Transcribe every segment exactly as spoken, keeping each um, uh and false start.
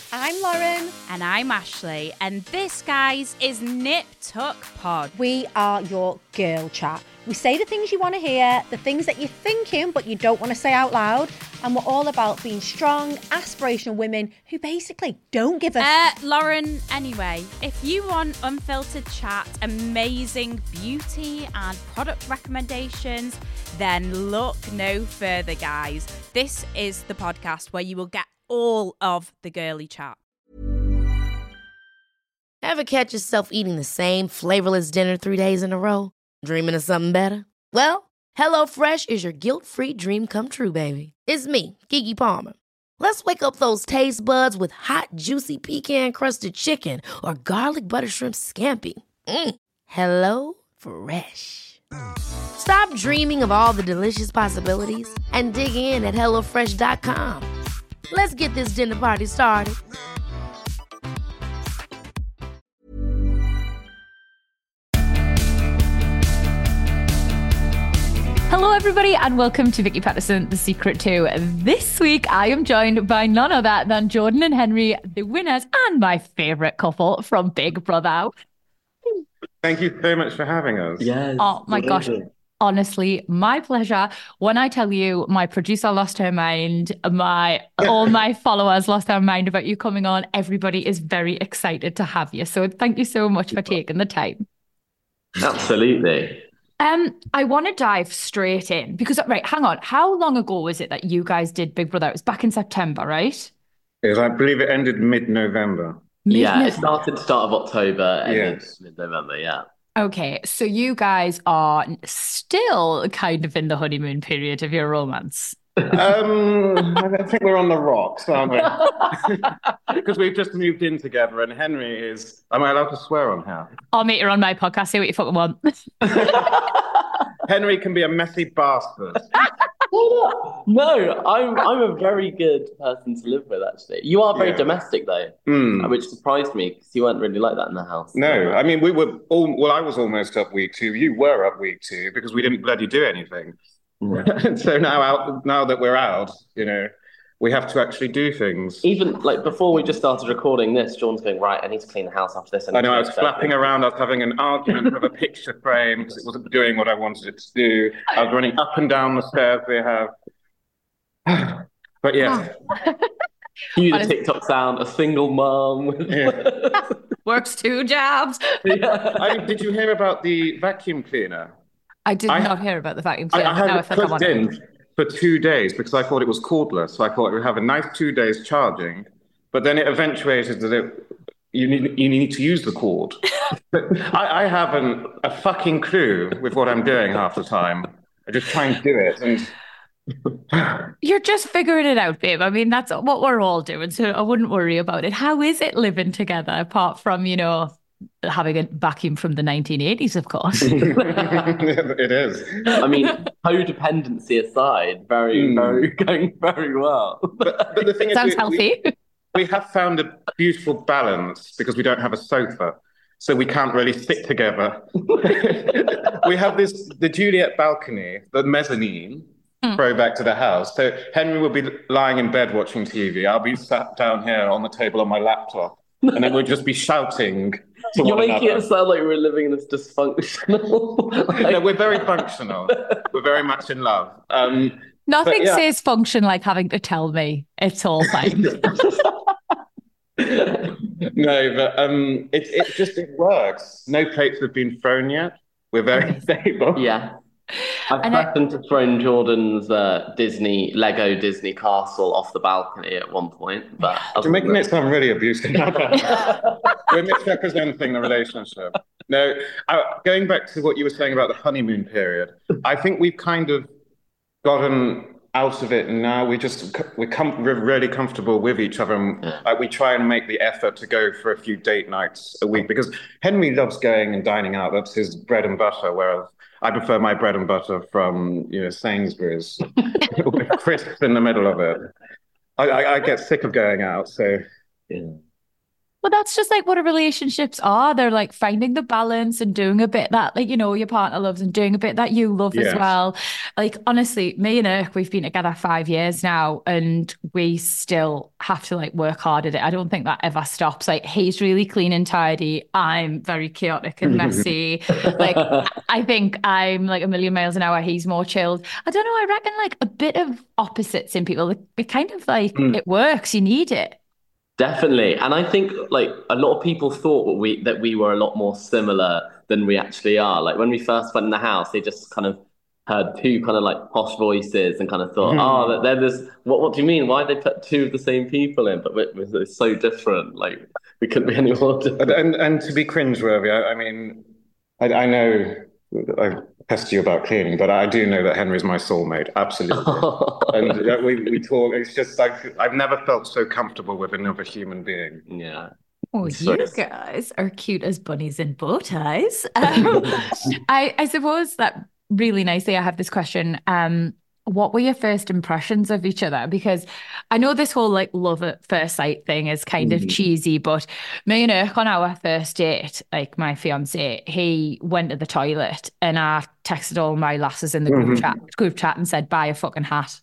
I'm Lauren. And I'm Ashley. And this, guys, is Nip Tuck Pod. We are your girl chat. We say the things you want to hear, the things that you're thinking but you don't want to say out loud. And we're all about being strong, aspirational women who basically don't give a... Uh, Lauren, anyway, if you want unfiltered chat, amazing beauty and product recommendations, then look no further, guys. This is the podcast where you will get all of the girly chat. Ever catch yourself eating the same flavorless dinner three days in a row? Dreaming of something better? Well, HelloFresh is your guilt-free dream come true, baby. It's me, Keke Palmer. Let's wake up those taste buds with hot, juicy pecan-crusted chicken or garlic butter shrimp scampi. Mm. Hello Fresh. Stop dreaming of all the delicious possibilities and dig in at hello fresh dot com. Let's get this dinner party started. Hello, everybody, and welcome to Vicky Patterson, The Secret To. This week, I am joined by none other than Jordan and Henry, the winners and my favourite couple from Big Brother. Thank you so much for having us. Yes. Oh, my gosh. Honestly, my pleasure. When I tell you my producer lost her mind, my all my followers lost their mind about you coming on, everybody is very excited to have you. So thank you so much for taking the time. Absolutely. Um, I want to dive straight in because, right, hang on. How long ago was it that you guys did Big Brother? It was back in September, right? Yes, I believe it ended mid-November. Yeah, Mid-November. it started start of October, ended Yes. mid-November, yeah. Okay, so you guys are still kind of in the honeymoon period of your romance. Um, I think we're on the rocks, aren't we? Because we've just moved in together, and Henry is. Am I allowed to swear on here? I'll meet her on my podcast, say what you fucking want. Henry can be a messy bastard. No, I'm I'm a very good person to live with, actually. You are very Yeah. domestic, though, Mm. which surprised me because you weren't really like that in the house. No, I mean we were all. Well, I was almost up week two. You were up week two because we didn't bloody do anything. Mm. So now, out now that we're out, you know, we have to actually do things. Even like before we just started recording this, John's going, right, I need to clean the house after this. I know I was need to- flapping around. I was having an argument with a picture frame because it wasn't doing what I wanted it to do. I was running up and down the stairs we have. But yeah, Cue the Honestly- TikTok sound, a single mum. yeah. Works two jobs. Yeah. I, did you hear about the vacuum cleaner? I did I- not hear about the vacuum I, cleaner. I had Now I it think I plugged want to. in for two days because I thought it was cordless. So I thought it would have a nice two days charging, but then it eventuated that it, you need you need to use the cord. I, I haven't a fucking clue with what I'm doing half the time. I just try and do it, and You're just figuring it out, babe. I mean, that's what we're all doing, so I wouldn't worry about it. How is it living together, apart from, you know, having a vacuum from the nineteen eighties, of course? it is. I mean, codependency aside, very, Mm. very going very well. But, but the thing Sounds is, we, healthy. we, we have found a beautiful balance because we don't have a sofa, so we can't really sit together. We have this the Juliet balcony, the mezzanine, Mm. throwback to the house. So Henry will be lying in bed watching T V. I'll be sat down here on the table on my laptop, and then we'll just be shouting. To You're one making another. it sound like we're living in this dysfunctional. like- No, we're very functional. We're very much in love. Um, Nothing But yeah. says function like having to tell me it's all fine. No, but um, it it just it works. No plates have been thrown yet. We're very stable. Yeah. I've And I- threatened to throw Jordan's uh, Disney, Lego Disney castle off the balcony at one point, but You're making it sound really abusive. We're misrepresenting the relationship. No, I, going back to what you were saying about the honeymoon period, I think we've kind of gotten out of it now. We just we're, com- we're really comfortable with each other, and Yeah. like, we try and make the effort to go for a few date nights a week because Henry loves going and dining out. That's his bread and butter. Whereas I prefer my bread and butter from, you know, Sainsbury's with crisps in the middle of it. I, I, I get sick of going out, so Yeah. But that's just like what a relationships are. They're like finding the balance and doing a bit that, like, you know, your partner loves and doing a bit that you love Yes. as well. Like, honestly, me and Irk, we've been together five years now and we still have to like work hard at it. I don't think that ever stops. Like, he's really clean and tidy. I'm very chaotic and messy. Like, I think I'm like a million miles an hour. He's more chilled. I don't know. I reckon like a bit of opposites in people. It kind of like, Mm. it works. You need it. Definitely. And I think like a lot of people thought that we that we were a lot more similar than we actually are. Like when we first went in the house, they just kind of heard two kind of like posh voices and kind of thought, oh, that they're this. What what do you mean? Why did they put two of the same people in? But we're, we're so different. Like we couldn't be any more different. And, and, and to be cringeworthy, I, I mean, I, I know I pester you about cleaning, but I do know that Henry's my soulmate, absolutely. And that we, we talk, it's just like, I've never felt so comfortable with another human being. Yeah. Oh, So- you guys are cute as bunnies in bow ties. Um, I, I suppose that really nicely, I have this question. Um, what were your first impressions of each other? Because I know this whole like love at first sight thing is kind of cheesy, but me and Irk on our first date, like my fiance, he went to the toilet and I texted all my lasses in the group chat, group chat and said, buy a fucking hat.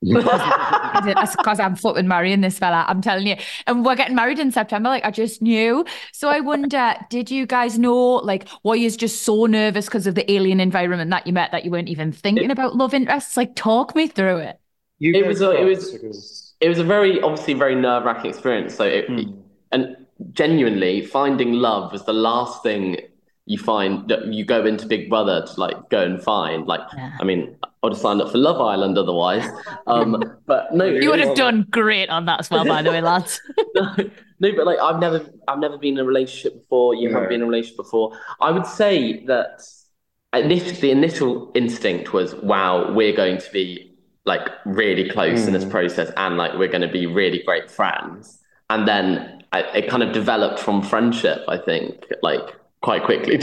Because I'm fucking marrying this fella, I'm telling you. And we're getting married in September, like I just knew. So I wonder, did you guys know, like, were you just so nervous because of the alien environment that you met that you weren't even thinking about love interests? Like, talk me through it. You It go was a- it first, was- because- It was a very, obviously, very nerve-wracking experience. So, it, and genuinely, finding love was the last thing you find that you go into Big Brother to like go and find. Like, Yeah. I mean, I would have signed up for Love Island otherwise. Um, but no, You would have done great on that as well, by the way, lads. no, no, but like I've never, I've never been in a relationship before. You No. haven't been in a relationship before. I would say that initially, the initial instinct was, wow, we're going to be like really close in this process, and like we're going to be really great friends. And then I, it kind of developed from friendship, I think, like quite quickly.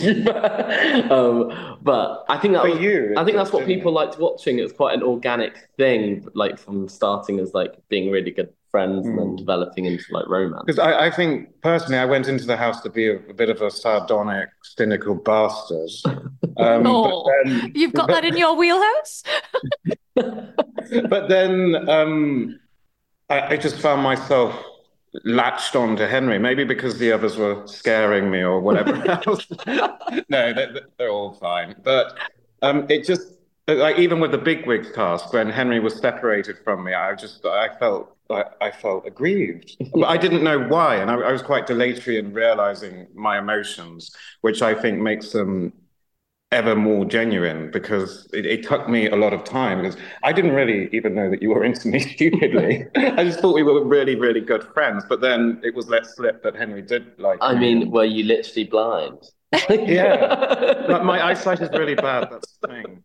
um, but I think that For was, you, I think it that's what didn't- people liked watching. It was quite an organic thing, like from starting as like being really good friends and then developing into like romance. Because I, I think personally, I went into the house to be a, a bit of a sardonic, cynical bastard. Um, Oh, but then, you've got that in your wheelhouse? but then um, I, I just found myself latched on to Henry, maybe because the others were scaring me or whatever else. No, they're, they're all fine. But um, it just, like, even with the bigwigs cast, when Henry was separated from me, I just, I felt, I, I felt aggrieved. But I didn't know why. And I, I was quite dilatory in realizing my emotions, which I think makes them ever more genuine, because it, it took me a lot of time, because I didn't really even know that you were into me, stupidly. I just thought we were really, really good friends. But then it was let slip that Henry did like I me. mean, were you literally blind? Yeah. But my eyesight is really bad, that's the thing.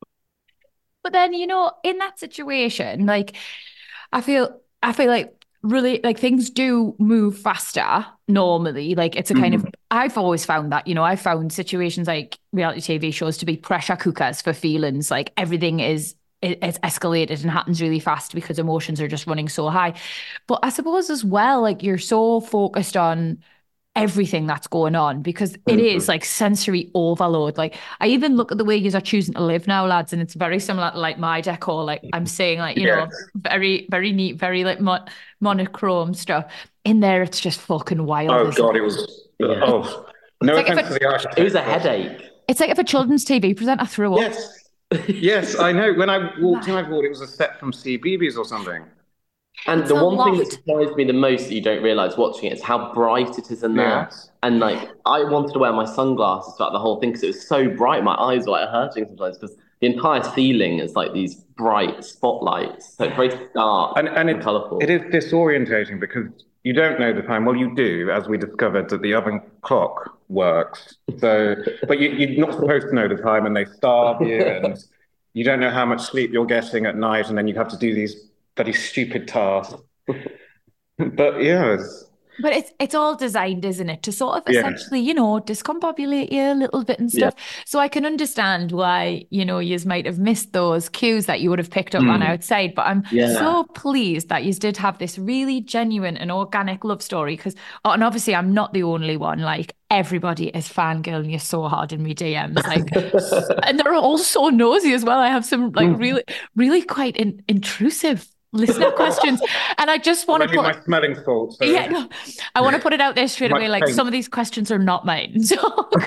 But then, you know, in that situation, like, I feel, I feel like really, like, things do move faster normally. Like, it's a kind of, I've always found that, you know, I've found situations like reality T V shows to be pressure cookers for feelings. Like, everything is, it- it's escalated and happens really fast because emotions are just running so high. But I suppose as well, like, you're so focused on everything that's going on, because it is like sensory overload. Like, I even look at the way you are choosing to live now, lads, and it's very similar to like my decor. Like, I'm saying, like, you know, very, very neat, very like mon- monochrome stuff. In there, it's just fucking wild. Oh, isn't God, it? it was, oh, no like if offense it- to the architect. It was a headache. It's like if a children's T V presenter threw up. Yes. Yes, I know. When I walked in, I thought it was a set from C B B S or something. And It's the a one thing that lot. surprised me the most that you don't realize watching it is how bright it is in there. Yes. And like, I wanted to wear my sunglasses throughout the whole thing because it was so bright. My eyes were like hurting sometimes because the entire ceiling is like these bright spotlights. So it's very dark And, and it, colourful. it is disorientating because you don't know the time. Well, you do, as we discovered, that the oven clock works. So, but you, you're not supposed to know the time, and they starve you, and you don't know how much sleep you're getting at night, and then you have to do these very stupid tasks. But yeah, it's, But it's it's all designed, isn't it, to sort of Yeah. essentially, you know, discombobulate you a little bit and stuff. So I can understand why, you know, you might have missed those cues that you would have picked up on outside. But I'm Yeah. so pleased that you did have this really genuine and organic love story. Because, and obviously, I'm not the only one. Like, everybody is fangirling you so hard in me D Ms. Like, and they're all so nosy as well. I have some like really, really quite in, intrusive listener questions, and I just want to Maybe put my smelling fault. So. yeah, no, I want to put it out there straight My away. Like, paint. some of these questions are not mine, so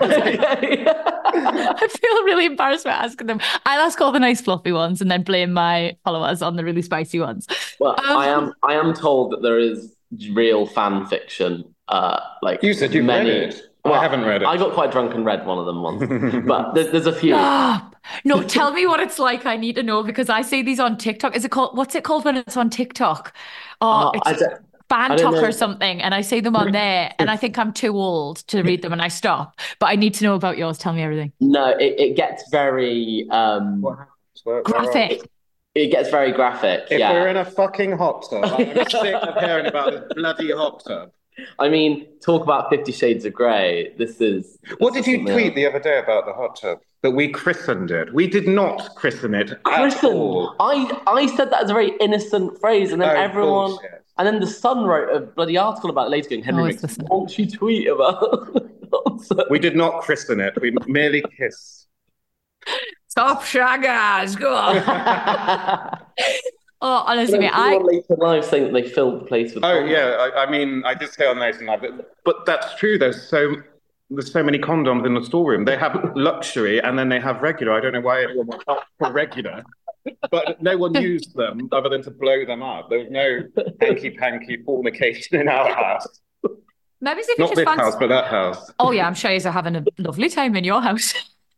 I feel really embarrassed about asking them. I'll ask all the nice fluffy ones and then blame my followers on the really spicy ones. Well, Um, I am I am told that there is real fan fiction. Uh, like You said you've many. read it. I haven't read it. I got quite drunk and read one of them once, but there's, there's a few. Stop. No, tell me what it's like. I need to know, because I see these on TikTok. Is it called, what's it called when it's on TikTok? Oh, Uh, I it's don't- Fan I don't Talk know. or something. And I see them on there, and I think I'm too old to read them and I stop. But I need to know about yours. Tell me everything. No, it, it gets very um, What happens? Where- where are Graphic. it gets very graphic. we? If yeah, we're in a fucking hot tub, I'm sick of hearing about this bloody hot tub. I mean, talk about Fifty Shades of Grey. This is. What this did is you something tweet else. the other day about the hot tub? That we christened it. We did not christen it at Christen. all. I I said that as a very innocent phrase, and then Oh, everyone. bullshit. And then the Sun wrote a bloody article about it later, going, Henry Oh, makes it's a The Sun. raunchy tweet about. We did not christen it. We merely kissed. Stop, shaggers. Go on. Oh, honestly, mate, I. Someone later in life saying that they filled the place with. Oh condoms. yeah, I, I mean, I did say on Nathan Live, but, but that's true. There's so there's so many condoms in the storeroom. They have luxury and then they have regular. I don't know why everyone went up for regular, but no one used them other than to blow them up. There was no hanky panky fornication in our house. Maybe if you Not just this fancy. house, but that house. Oh yeah, I'm sure you're having a lovely time in your house.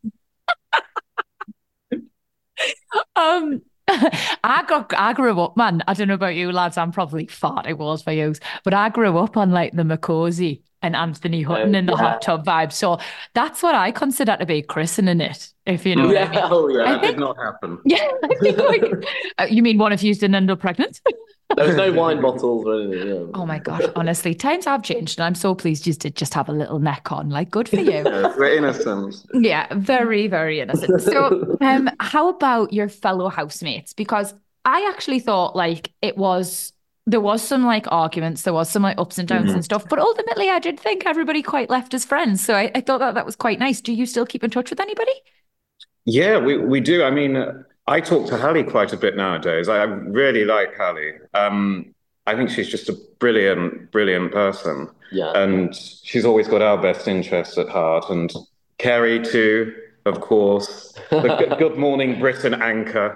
um, I got, I grew up, man. I don't know about you lads. I'm probably far too old for you, but I grew up on like the Macaulay and Anthony Hutton Oh, in the yeah. hot tub vibe. So that's what I consider to be christening it, if you know what I Yeah, mean. oh yeah. That think- did not happen. Yeah, I think like, uh, you mean one of you's didn't end up pregnant? There was no wine bottles or anything. Yeah. Oh my gosh, honestly, times have changed, and I'm so pleased you did just have a little neck on. Like, good for you. Yes, we're innocent. Yeah, very, very innocent. So, um, how about your fellow housemates? Because I actually thought like it was there was some like arguments, there was some like ups and downs and stuff, but ultimately I did think everybody quite left as friends. So I, I thought that that was quite nice. Do you still keep in touch with anybody? Yeah, we, we do. I mean, uh, I talk to Hallie quite a bit nowadays. I, I really like Hallie. Um, I think she's just a brilliant, brilliant person. Yeah. And she's always got our best interests at heart. And Kerry, too, of course, the Good- Good Morning Britain anchor.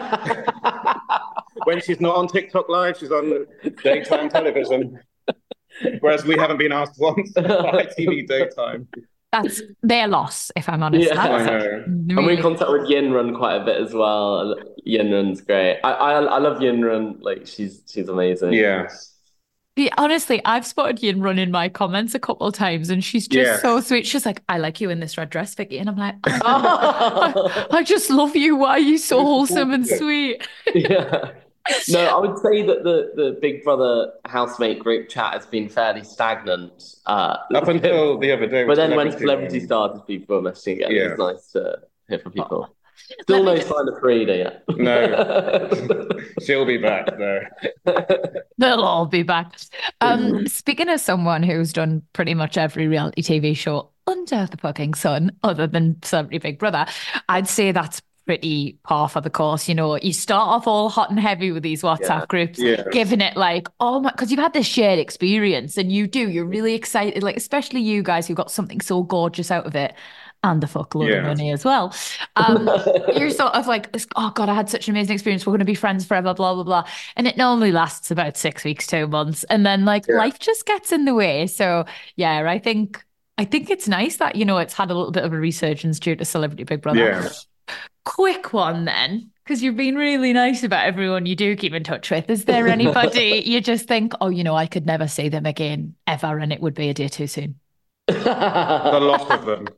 When she's not on TikTok Live, she's on daytime television. Whereas we haven't been asked once by T V daytime. That's their loss, if I'm honest. Yeah. I That's know. And we're in contact with Yinrun quite a bit as well. Yinrun's great. I, I I love Yinrun. Like she's she's amazing. Yes. Yeah, honestly, I've spotted Yin run in my comments a couple of times, and she's just Yeah. so sweet. She's like, "I like you in this red dress, Vicky," and I'm like, I, I just love you. Why are you so wholesome and sweet? Yeah. No, I would say that the, the Big Brother housemate group chat has been fairly stagnant. Uh, Up until the other day. but with then when Celebrity celebrity One. started, people were messaging again. Yeah. It's nice to hear from people. Still Let me no just- sign of Frida yet. No. She'll be back though. They'll all be back. Um, speaking of someone who's done pretty much every reality T V show under the fucking sun, other than Celebrity Big Brother, I'd say that's pretty par for the course. You know, you start off all hot and heavy with these WhatsApp Yeah. groups, Yeah. giving it like, oh my, because you've had this shared experience, and you do, you're really excited, like especially you guys who got something so gorgeous out of it. And the fuck load Yeah. of money as well. Um, you're sort of like, oh God, I had such an amazing experience. We're going to be friends forever, blah, blah, blah. And it normally lasts about six weeks, two months. And then like Yeah. life just gets in the way. So yeah, I think, I think it's nice that, you know, it's had a little bit of a resurgence due to Celebrity Big Brother. Yeah. Quick one then, because you've been really nice about everyone you do keep in touch with. Is there anybody you just think, oh, you know, I could never see them again ever, and it would be a day too soon? A lot of them.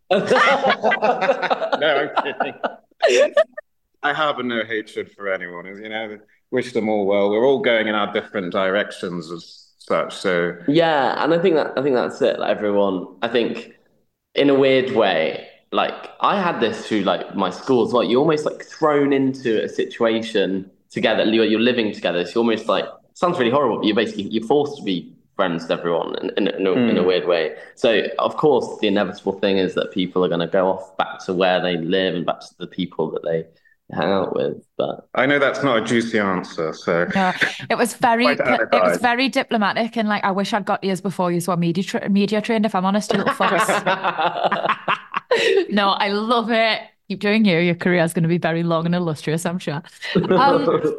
No, I'm kidding. I harbor no hatred for anyone. You know, wish them all well. We're all going in our different directions as such. So yeah, and I think that I think that's it. Like everyone, I think in a weird way, like I had this through like my school as well. You're almost like thrown into a situation together. You're, you're living together. So you're almost like sounds really horrible. But you're basically you're forced to be friends with everyone in, in, in, a, mm. in a weird way. So of course, the inevitable thing is that people are going to go off back to where they live and back to the people that they hang out with. But I know that's not a juicy answer, so no, it was very it was very diplomatic, and like I wish I'd got yours before you were media tra- media trained, if I'm honest, you little fucks. No, I love it. Keep doing you. Your career is going to be very long and illustrious, I'm sure. Um,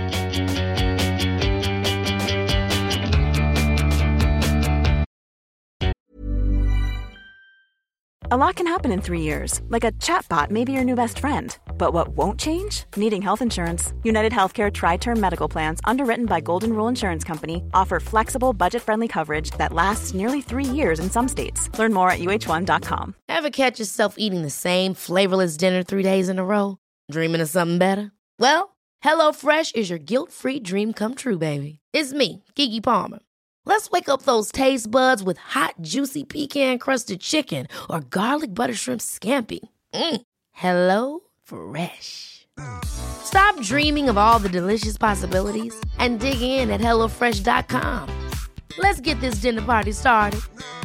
A lot can happen in three years, like a chatbot may be your new best friend. But what won't change? Needing health insurance. United Healthcare Tri-Term Medical Plans, underwritten by Golden Rule Insurance Company, offer flexible, budget-friendly coverage that lasts nearly three years in some states. Learn more at U H one dot com. Ever catch yourself eating the same flavorless dinner three days in a row? Dreaming of something better? Well, HelloFresh is your guilt-free dream come true, baby. It's me, Keke Palmer. Let's wake up those taste buds with hot, juicy pecan-crusted chicken or garlic butter shrimp scampi. Mm. Hello Fresh. Stop dreaming of all the delicious possibilities and dig in at hello fresh dot com. Let's get this dinner party started.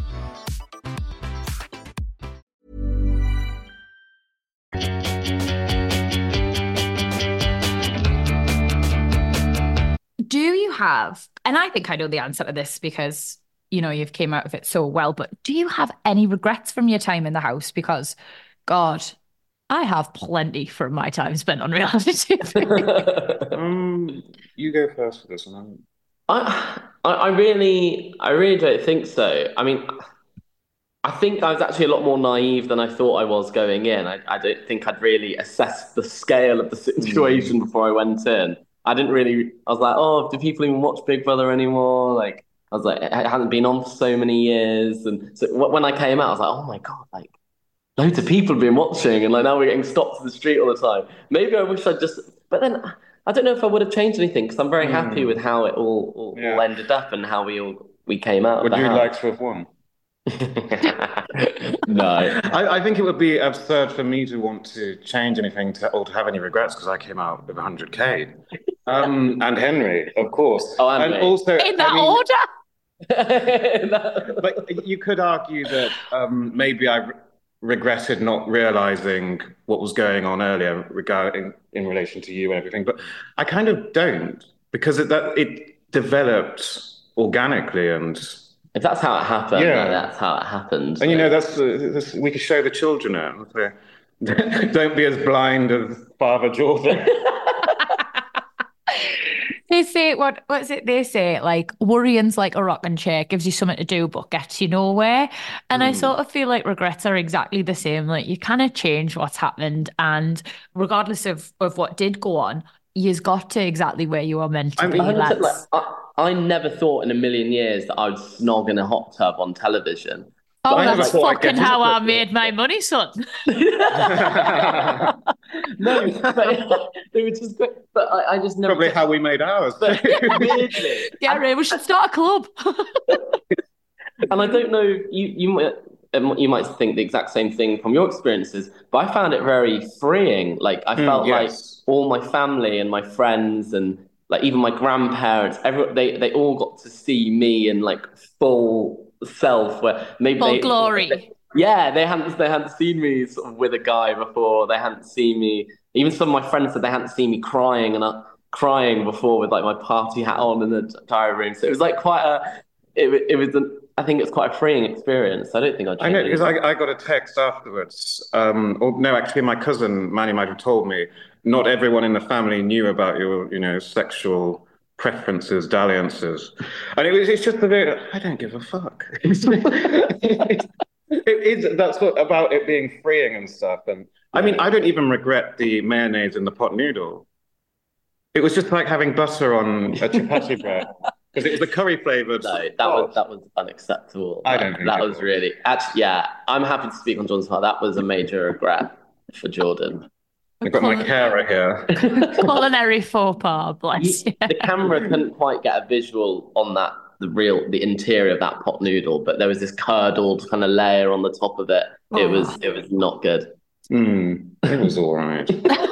Do you have, and I think I know the answer to this because, you know, you've came out of it so well, but do you have any regrets from your time in the house? Because, God, I have plenty from my time spent on reality T V. um, you go first for this one. I, I really, I really don't think so. I mean, I think I was actually a lot more naive than I thought I was going in. I, I don't think I'd really assessed the scale of the situation mm. before I went in. I didn't really, I was like, oh, do people even watch Big Brother anymore? Like, I was like, it hadn't been on for so many years. And so when I came out, I was like, oh my God, like, loads of people have been watching. And like, now we're getting stopped in the street all the time. Maybe I wish I'd just, but then I don't know if I would have changed anything because I'm very mm. happy with how it all, all, yeah. all ended up and how we all, we came out. Would of the you house. like to have won? No, I, I think it would be absurd for me to want to change anything to, or to have any regrets because I came out with one hundred K. Um, and Henry, of course. Oh, and, and also in that I mean, order. But you could argue that um, maybe I re- regretted not realizing what was going on earlier regarding in relation to you and everything. But I kind of don't because it, that it developed organically and. If that's how it happened, yeah. that's how it happened. And you know, that's, uh, that's we could show the children it. Don't be as blind as Father Jordan. They say what what's it? They say like worrying's like a rocking chair, gives you something to do but gets you nowhere. And mm. I sort of feel like regrets are exactly the same. Like you kind of change what's happened, and regardless of of what did go on, you've got to exactly where you are meant to I mean, be. Like, I, I never thought in a million years that I would snog in a hot tub on television. Oh, but that's fucking how I made my money, son. No, but it was just great. But I, I just never. Probably how we made ours. But, weirdly, yeah, Ray, we should start a club. And I don't know, you you might you might think the exact same thing from your experiences, but I found it very freeing. Like I felt mm, yes. like all my family and my friends and like even my grandparents, every they they all got to see me in like full self, where maybe full they, glory. They, yeah, they hadn't they hadn't seen me sort of with a guy before. They hadn't seen me. Even some of my friends said they hadn't seen me crying and uh, crying before with like my party hat on in the diary room. So it was like quite a. It it was an. I think it's quite a freeing experience. I don't think I'd. I know because I, I got a text afterwards. Um, or no, actually, my cousin Manny might have told me. Not everyone in the family knew about your, you know, sexual preferences, dalliances, and it was. It's just a bit. I don't give a fuck. it is. That's what about it being freeing and stuff. And I mean, I don't even regret the mayonnaise in the pot noodle. It was just like having butter on a chapati bread. Because it was the curry flavoured. No, that oh. was that was unacceptable. I don't think that it was, was really actually. Yeah, I'm happy to speak on Jordan's part. That was a major regret for Jordan. I've got my carer here. Culinary faux pas, bless you. The camera couldn't quite get a visual on that the real the interior of that pot noodle, but there was this curdled kind of layer on the top of it. It was Oh. it was not good. Mm, it was all right.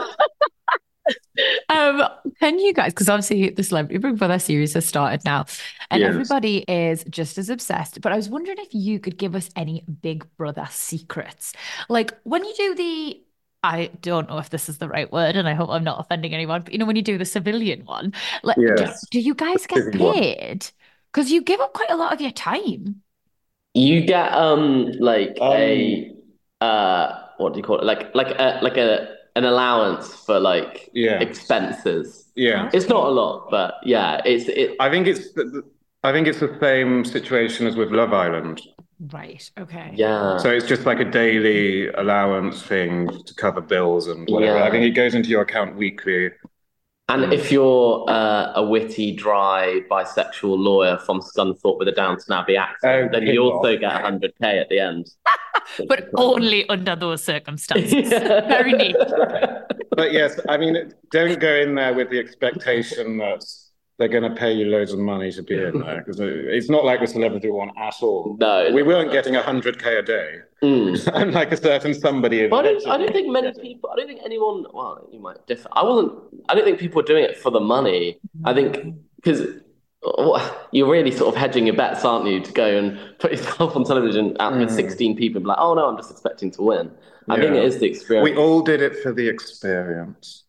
Um, can you guys, because obviously the Celebrity Big Brother series has started now, and Yes. everybody is just as obsessed. But I was wondering if you could give us any Big Brother secrets. Like when you do the, I don't know if this is the right word, and I hope I'm not offending anyone, but you know, when you do the civilian one, like, do, Yes. do you guys get Civil one. paid? Because you give up quite a lot of your time. You get um like Um, a uh what do you call it? Like like a like a an allowance for like Yeah. expenses. Yeah. It's not a lot, but yeah, it's it. I think it's the, I think it's the same situation as with Love Island. Right. Okay. Yeah. So it's just like a daily allowance thing to cover bills and whatever. Yeah. I think it goes into your account weekly. And if you're uh, a witty, dry, bisexual lawyer from Scunthorpe with a Downton Abbey accent, Oh, then piss you also off. get one hundred K at the end. But only under those circumstances. Yeah. Very neat. But yes, I mean, don't go in there with the expectation that they're going to pay you loads of money to be in there, because it's not like the Celebrity one at all. No. We weren't getting one hundred K a day. Mm. Unlike a certain somebody. But I don't, I don't think many people, I don't think anyone, well, you might differ. I wasn't, I don't think people were doing it for the money. I think, because you're really sort of hedging your bets, aren't you, to go and put yourself on television out with Mm. sixteen people and be like, oh no, I'm just expecting to win. I think Yeah. it is the experience. We all did it for the experience.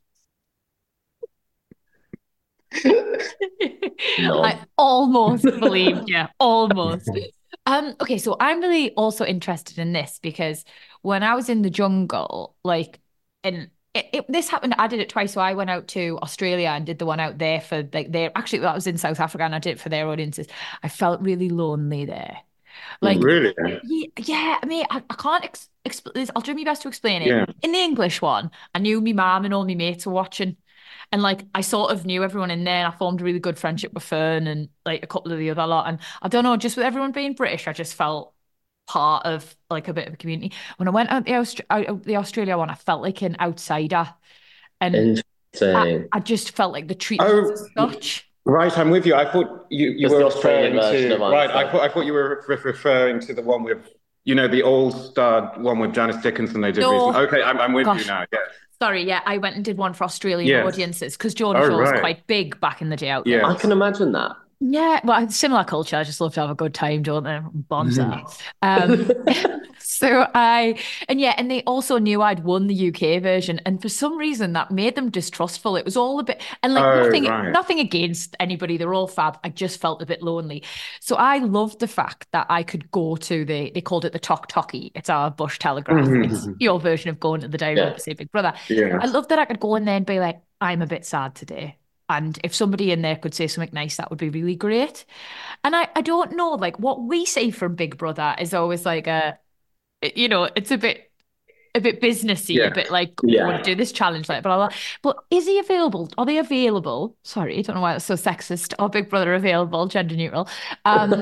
No. I almost believed you, almost. Um, okay, so I'm really also interested in this because when I was in the jungle, like, and it, it, this happened, I did it twice. So I went out to Australia and did the one out there for like their, actually, I was in South Africa and I did it for their audiences. I felt really lonely there. Like, Really? yeah, yeah, I mean, I, I can't ex explain this. I'll do my best to explain it. Yeah. In the English one, I knew my mum and all my mates were watching. And like, I sort of knew everyone in there. And I formed a really good friendship with Fern and like a couple of the other lot. And I don't know, just with everyone being British, I just felt part of like a bit of a community. When I went out the, Aust out the Australia one, I felt like an outsider. And I, Interesting. I just felt like the treatment Oh, was such. Right, I'm with you. I thought you, you Just were the Australian referring version to of right. I Einstein. thought I thought you were re referring to the one with, you know, the All Star one with Janice Dickinson they did No. recently. Okay, I'm I'm with Gosh. you now. Yes. Sorry, yeah, I went and did one for Australian Yes. audiences because Jordan Oh, Shaw was right. quite big back in the day out Yeah. there. I can imagine that. Yeah, well, similar culture. I just love to have a good time, don't they? Bonza. Um, so I, and yeah, and they also knew I'd won the U K version, and for some reason that made them distrustful. It was all a bit, and like Oh, nothing, right. nothing against anybody. They're all fab. I just felt a bit lonely. So I loved the fact that I could go to the, they called it the Tok Toki. It's our Bush Telegraph. It's your version of going to the diary Yeah. room to see Big Brother. Yeah. I love that I could go in there and be like, I'm a bit sad today. And if somebody in there could say something nice, that would be really great. And I, I don't know, like what we see from Big Brother is always like a, you know, it's a bit, a bit businessy, Yeah. a bit like, Yeah. I want to do this challenge, like blah, blah, blah. But is he available? Are they available? Sorry, I don't know why that's so sexist. Are Big Brother available, gender neutral? Um,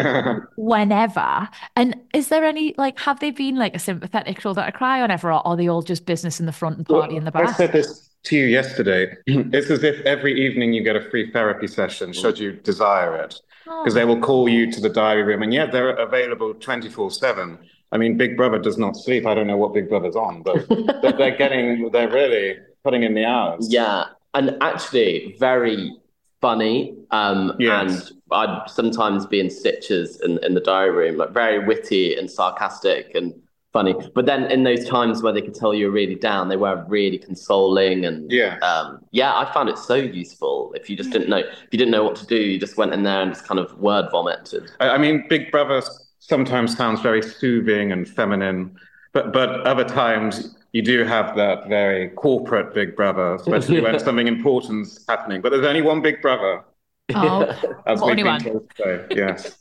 whenever. And is there any, like, have they been like a sympathetic shoulder to cry on ever, or are they all just business in the front and party in the I back? said this to you yesterday. It's as if every evening you get a free therapy session, should you desire it, because they will call you to the diary room, and yeah, they're available twenty-four seven. I mean, Big Brother does not sleep. I don't know what Big Brother's on, but but they're getting, they're really putting in the hours. Yeah, and actually very funny. Um, Yes. And I'd sometimes be in stitches in, in the diary room, like very witty and sarcastic and funny. But then in those times where they could tell you were really down, they were really consoling. And Yeah. um, yeah, I found it so useful. If you just didn't know, if you didn't know what to do, you just went in there and just kind of word vomited. I I mean, Big Brother sometimes sounds very soothing and feminine, but but other times you do have that very corporate Big Brother, especially when something important's happening. But there's only one Big Brother, Oh, as only we've been one. told today. Yes.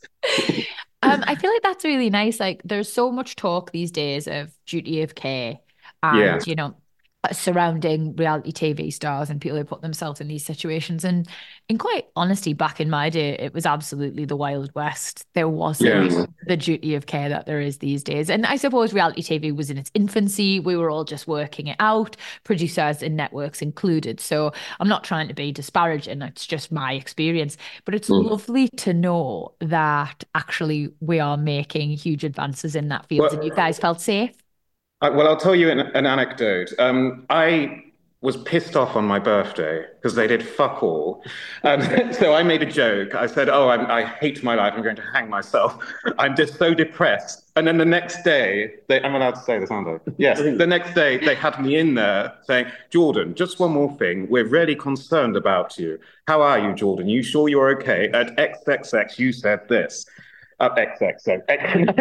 Um, I feel like that's really nice. Like, there's so much talk these days of duty of care, and Yeah. you know, surrounding reality T V stars and people who put themselves in these situations. And in quite honesty, back in my day, it was absolutely the Wild West. There wasn't Yeah. the duty of care that there is these days. And I suppose reality T V was in its infancy. We were all just working it out, producers and networks included. So I'm not trying to be disparaging. It's just my experience. But it's Mm. lovely to know that actually we are making huge advances in that field, Well- and you guys felt safe. I, well, I'll tell you an, an anecdote. Um, I was pissed off on my birthday because they did fuck all. Um, so I made a joke. I said, oh, I'm, I hate my life. I'm going to hang myself. I'm just so depressed. And then the next day, they, I'm allowed to say this, aren't I? Yes. The next day, they had me in there saying, Jordan, just one more thing. We're really concerned about you. How are you, Jordan? You sure you're okay? At X X X, you said this. Uh, X X X.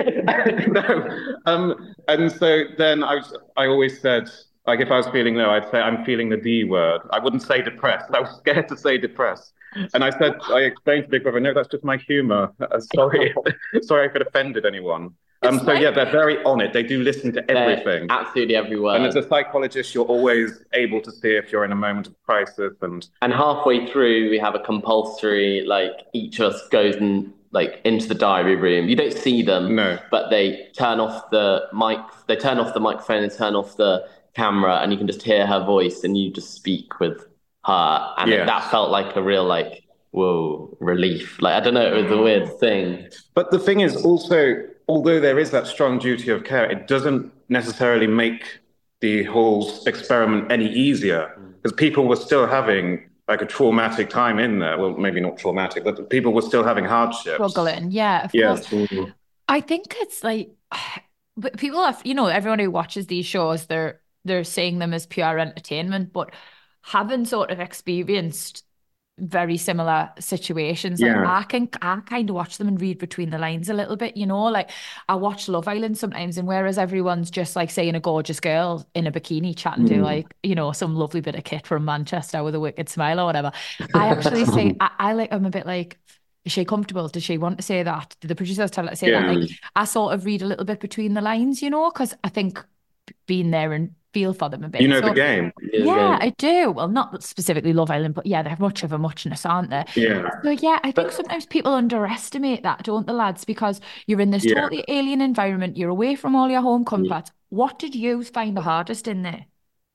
No. Um, and so then I was, I always said, like, if I was feeling low, I'd say, I'm feeling the D word. I wouldn't say depressed. I was scared to say depressed. And I said, I explained to Big Brother, no, that's just my humor. Uh, sorry. Sorry if it offended anyone. Um, so, yeah, they're very on it. They do listen to everything. They're absolutely every word. And as a psychologist, you're always able to see if you're in a moment of crisis. And And halfway through, we have a compulsory, like, each of us goes and like into the diary room. You don't see them, no, but they turn off the mic. They turn off the microphone and turn off the camera, and you can just hear her voice, and you just speak with her. And Yes. it, that felt like a real, like, whoa, relief. Like, I don't know, it was a weird thing. But the thing is also, although there is that strong duty of care, it doesn't necessarily make the whole experiment any easier, because people were still having like a traumatic time in there. Well, maybe not traumatic, but people were still having hardships. Struggling, yeah, of Yes. course. I think it's like, but people have, you know, everyone who watches these shows, they're they're seeing them as pure entertainment, but having sort of experienced very similar situations, like Yeah. I can I kind of watch them and read between the lines a little bit, you know, like I watch Love Island sometimes, and whereas everyone's just like saying a gorgeous girl in a bikini chatting to Mm. like, you know, some lovely bit of kit from Manchester with a wicked smile or whatever, I actually say I, I like I'm a bit like, is she comfortable? Does she want to say that? Did the producers tell her to say Yeah. that? Like I sort of read a little bit between the lines, you know, because I think being there and feel for them a bit. You know So- the game. Yeah, I do. Well, not specifically Love Island, but yeah, they're much of a muchness, aren't they? Yeah. So yeah, I think sometimes people underestimate that, don't the lads? Because you're in this Yeah. totally alien environment, you're away from all your home comforts. What did you find the hardest in there?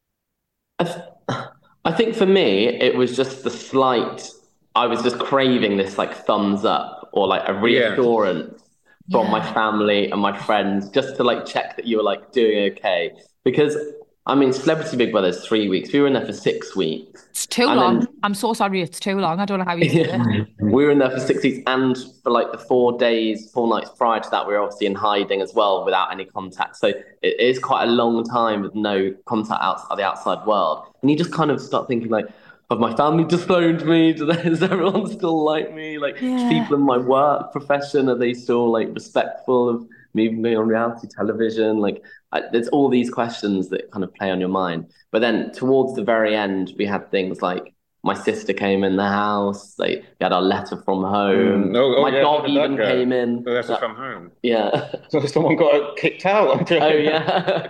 I, th- I think for me, it was just the slight, I was just craving this like thumbs up or like a reassurance from my Yeah. family and my friends, just to like check that you were like doing okay. Because I mean, Celebrity Big Brother is three weeks. We were in there for six weeks. It's too And long. then- I'm so sorry, it's too long. I don't know how you did it. We were in there for six weeks, and for like the four days, four nights prior to that, we were obviously in hiding as well without any contact. So it is quite a long time with no contact outside the outside world. And you just kind of start thinking like, have my family disowned me? Do they, does everyone still like me? Like Yeah. people in my work profession, are they still like respectful of me being on reality television? Like I, there's all these questions that kind of play on your mind. But then towards the very end, we had things like my sister came in the house. Like we had our letter from home. Mm. Oh, oh, my yeah, dog how did that even go? came in. The letter That- from home. yeah. So someone got kicked out. Oh yeah.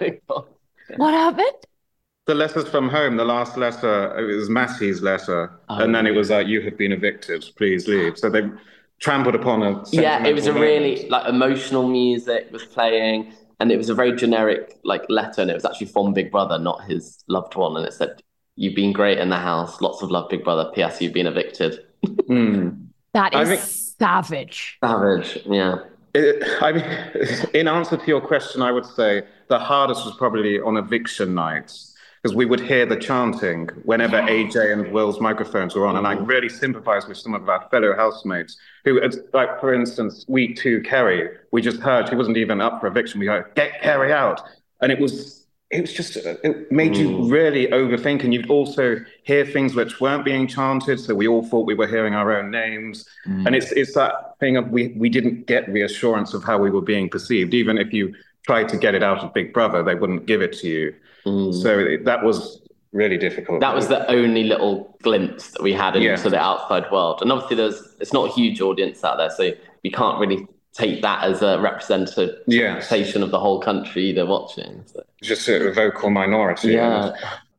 What happened? The letters from home, the last letter, it was Massey's letter. Oh. And then it was like, you have been evicted, please leave. So they trampled upon a Yeah, it was a sentimental really moment. like emotional music was playing, and it was a very generic like letter, and it was actually from Big Brother, not his loved one, and it said, "You've been great in the house, lots of love, Big Brother. P S You've been evicted." Mm. That I is think- savage. Savage, yeah. It, I mean, in answer to your question, I would say the hardest was probably on eviction nights, because we would hear the chanting whenever A J and Will's microphones were on. And I really sympathize with some of our fellow housemates who, it's like, for instance, week two, Kerry, we just heard he wasn't even up for eviction. We heard, get Kerry out. And it was, it was just, it made you Mm. really overthink. And you'd also hear things which weren't being chanted. So we all thought we were hearing our own names. Mm. And it's it's that thing of we, we didn't get reassurance of how we were being perceived. Even if you tried to get it out of Big Brother, they wouldn't give it to you. Mm. So it, that was really difficult. That was the only little glimpse that we had into Yeah. the outside world. And obviously there's it's not a huge audience out there, so you can't really take that as a representation Yes. of the whole country either watching. So. just a vocal minority. Yeah.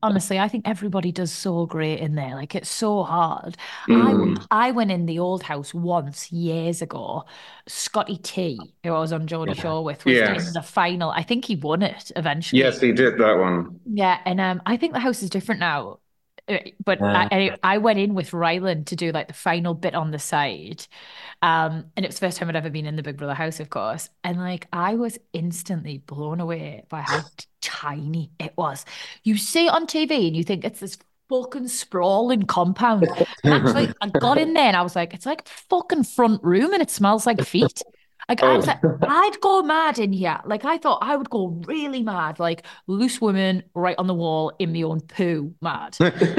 honestly, I think everybody does so great in there. Like, it's so hard. Mm. I I went in the old house once years ago. Scotty T, who I was on Geordie Shore with, was yes. in the final. I think he won it eventually. Yes, he did that one. Yeah, and um, I think the house is different now. But uh, I, I went in with Ryland to do like the final bit on the side. Um, and it was the first time I'd ever been in the Big Brother house, of course. And like, I was instantly blown away by how tiny it was. You see it on T V and you think it's this fucking sprawling compound. And actually, I got in there and I was like, it's like fucking front room and it smells like feet. Like, oh. I was like, I'd go mad in here. Like, I thought I would go really mad, like loose women right on the wall in my own poo mad.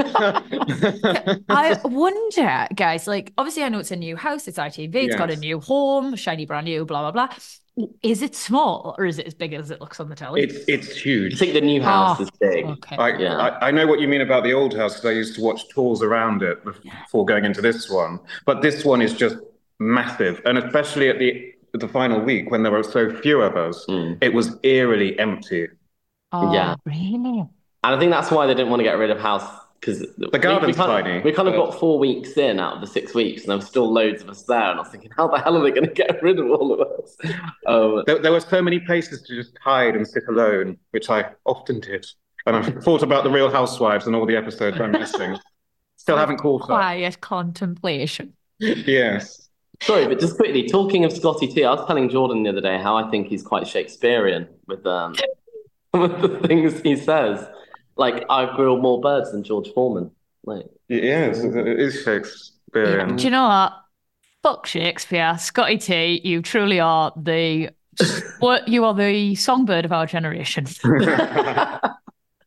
I wonder, guys, like, obviously I know it's a new house, it's I T V, it's yes. got a new home, shiny brand new, blah, blah, blah. Is it small or is it as big as it looks on the telly? It's it's huge. I think the new house oh, is big. Okay. I, yeah. I, I know what you mean about the old house because I used to watch tours around it before going into this one. But this one is just massive. And especially at the the final week when there were so few of us, mm. it was eerily empty. Oh, yeah. Really? And I think that's why they didn't want to get rid of house, because the garden's we, we kind tiny. Of, we kind of but... got four weeks in out of the six weeks, and there were still loads of us there. And I was thinking, how the hell are they going to get rid of all of us? Um, there, there were so many places to just hide and sit alone, which I often did. And I've thought about the Real Housewives and all the episodes I'm missing. Still haven't caught up. Quiet contemplation. Yes. Sorry, but just quickly, talking of Scotty T, I was telling Jordan the other day how I think he's quite Shakespearean with um with the things he says. Like, I grill more birds than George Foreman. Like, yes, it is Shakespearean. Do you know what? Fuck Shakespeare, Scotty T. You truly are the what you are the songbird of our generation. I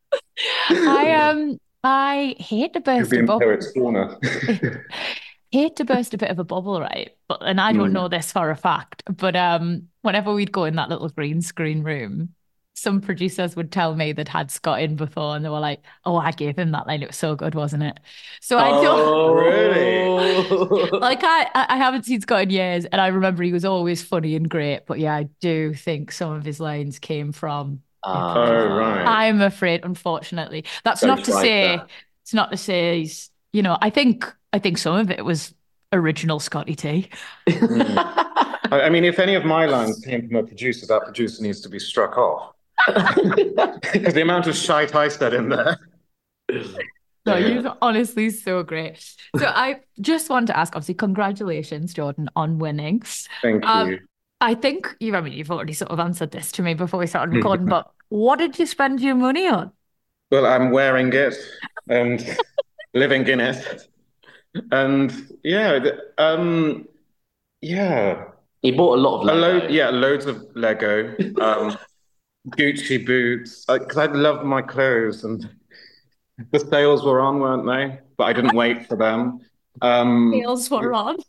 um I hate to burst a bubble. Hate to burst a bit of a bubble, right? But and I don't mm. know this for a fact, but um, whenever we'd go in that little green screen room, some producers would tell me they'd had Scott in before, and they were like, "Oh, I gave him that line; it was so good, wasn't it?" So I don't oh, really like I I haven't seen Scott in years, and I remember he was always funny and great. But yeah, I do think some of his lines came from. Uh, oh right. I'm afraid, unfortunately, that's don't not to say that. It's not to say he's. You know, I think I think some of it was original Scotty T. mm. I mean, if any of my lines came from a producer, that producer needs to be struck off. Because the amount of shite I said in there. No, you're honestly so great. So I just want to ask, obviously, congratulations, Jordan, on winning. Thank um, you. I think you. I mean, you've already sort of answered this to me before we started recording. But what did you spend your money on? Well, I'm wearing it and. Living in it, and yeah, um, yeah. He bought a lot of Lego. A load, yeah, loads of Lego, um, Gucci boots, because I, I love my clothes, and the sales were on, weren't they? But I didn't wait for them. Um, sales were on.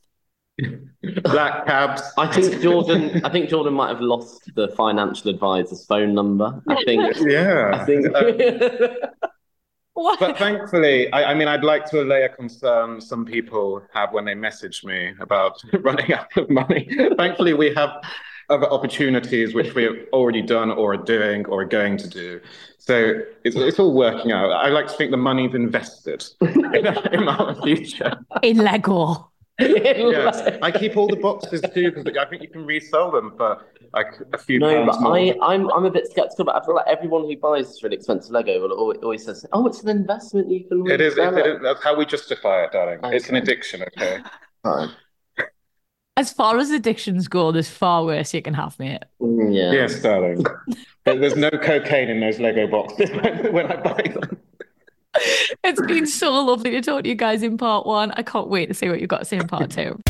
Black cabs. I think Jordan. I think Jordan might have lost the financial advisor's phone number. I think. Yeah. I think. Um, What? But thankfully, I, I mean, I'd like to allay a concern some people have when they message me about running out of money. Thankfully, we have other opportunities which we have already done or are doing or are going to do. So it's, it's all working out. I like to think the money's invested in, in our future. In Lego. Yes, I keep all the boxes too because I think you can resell them for like a few no, pounds but more. I, I'm I'm a bit skeptical, but I feel like everyone who buys this really expensive Lego will always, always says, "Oh, it's an investment. You can." It is. It, it. It, that's how we justify it, darling. Okay. It's an addiction. Okay. Fine. As far as addictions go, there's far worse you can have, mate. Yeah. Yes, darling. There's no cocaine in those Lego boxes when I buy them. It's been so lovely to talk to you guys in part one. I can't wait to see what you've got to say in part two.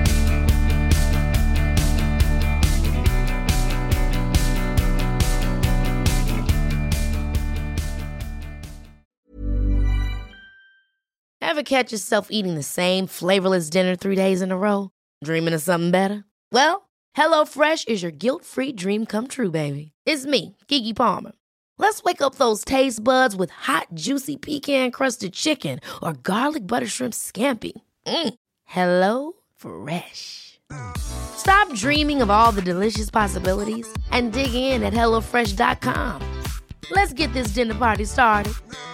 Ever catch yourself eating the same flavorless dinner three days in a row? Dreaming of something better? Well, HelloFresh is your guilt-free dream come true, baby. It's me, Keke Palmer. Let's wake up those taste buds with hot, juicy pecan-crusted chicken or garlic butter shrimp scampi. Mm. Hello Fresh. Stop dreaming of all the delicious possibilities and dig in at hello fresh dot com. Let's get this dinner party started.